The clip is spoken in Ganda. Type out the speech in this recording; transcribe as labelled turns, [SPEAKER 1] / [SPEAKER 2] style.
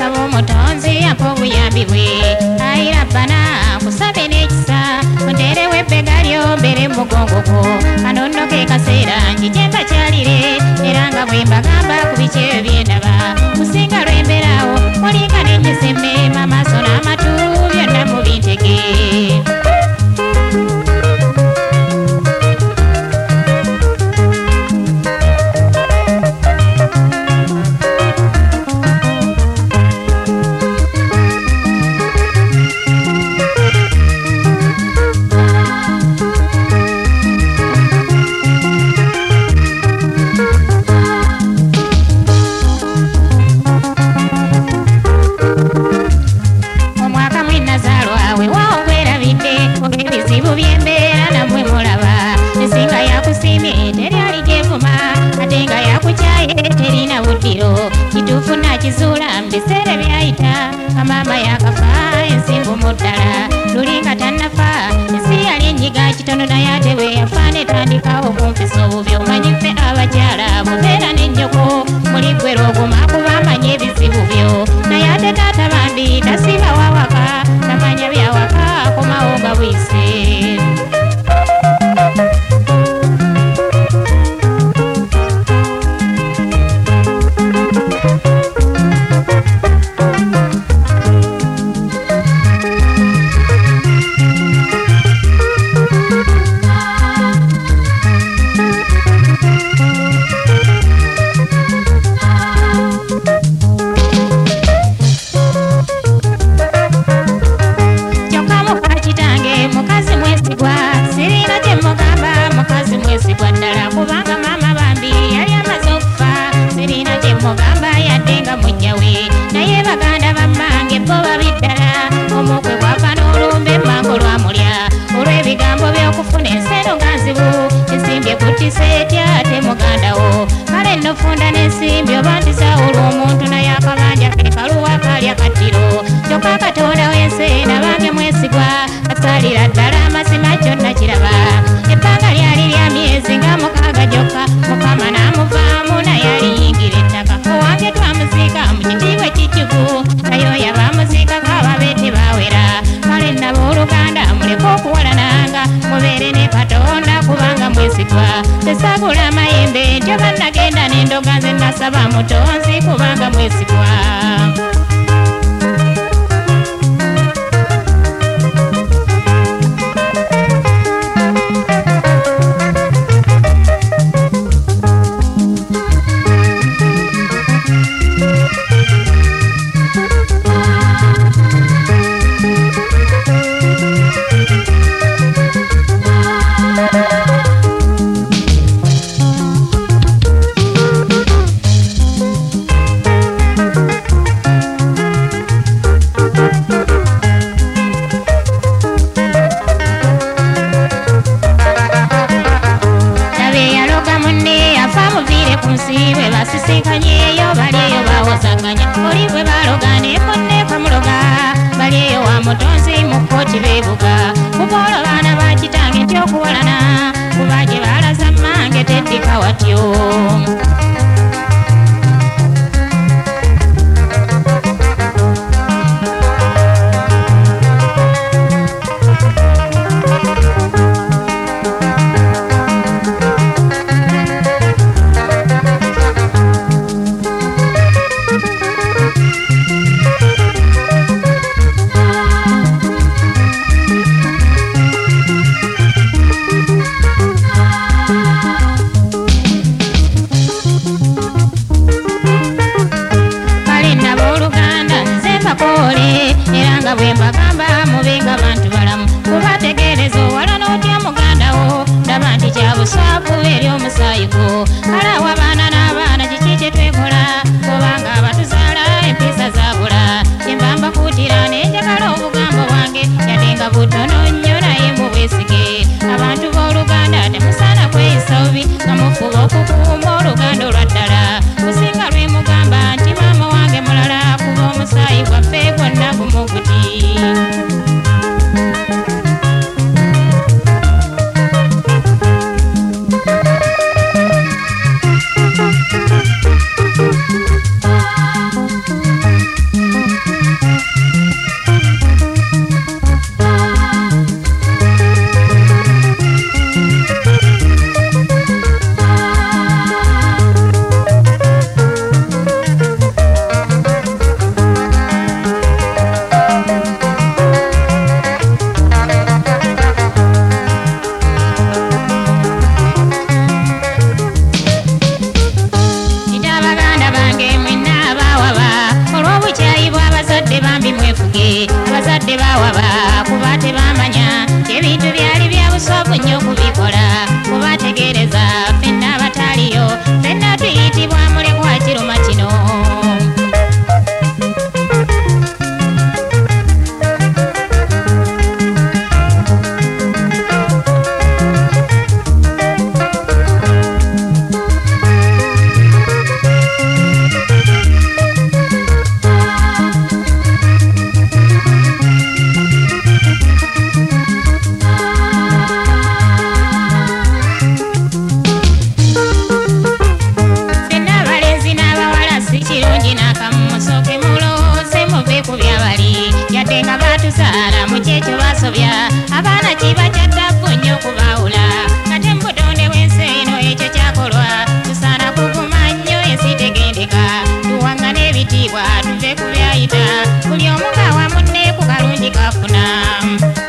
[SPEAKER 1] nsaba omutonzi ampa obuyambi bwe ayira bbana nkusabe n'ekisa onteerewo ebbega lyo mbeere mu mugongo gwo kano nno ke kaseera njije mbakyalire era nga bwe mbagamba ku biki ebyo bye ndaba kusinga lwembeerawo mulinga n'ennyesemme amaaso n'amatu byonna mubintege. Kitufuna kizuula mbiseera byayita amama yakafa ensimbu mu ddala lulinga tannafa ensi yali enyiga kitono naye ate bwe yafa netandikawo kumpisa obubi omanyi ffe abakyala mubeera n'ennyoko muli ggwera oguma kuba amanya ebizibu byo naye ate taata bambi tasiba wawaka tamanya byawaka akomawo nga bwise. Funda n'ensimbi oba ntisawo olw'omuntu naye akabanja ke kaluwa kalya kattiro kyokka Katonda w'ensi nabange mwesigwa asalira ddala amazima kyonna kiraba ebbanga lyali lya myezi nga 6 gyokka Mukama n'amuvaamu naye aliyingira ettaka owange twamuziika mu kitiibwa ekijjuvu naye oyo abaamuziikako ababeete baawera kale nabo oluganda muleke okuwalananga mubeere ne Katonda kubanga mwesigwa tesagula amayembe ntyo bannagenda n'endoga nze nasaba mutonzi kubanga mwesigwa. Basisikanyeyo balieyo bawosanganya oli bwe balogane munne kamuloga balieyo wa mutonzi mu kkooti beebuga kuboolo baana bakitange nti okuwalana kuba gye balaza mmange teddika watyo. Era nga bwe mbagamba mubenga bantu balamu kubategeereza owala n'otya muganda wo ndaba nti kya buswavu eri omusaayi gwo kale awo abaana n'abaana kiki kye twekola kubanga abatuzaala empisa zaabula kyemba mbakuutira nenjagala obugambo bwange yadde nga butono nnyo naye mu bwesige abantu b'oluganda temusaana kweyisa bubi nga mufuba okukuuma oluganda olwa ddala kusinga lwe mugamba nti maama wange mulala kuba omusaayi gwaffe gwonna gumuguti. ngafuna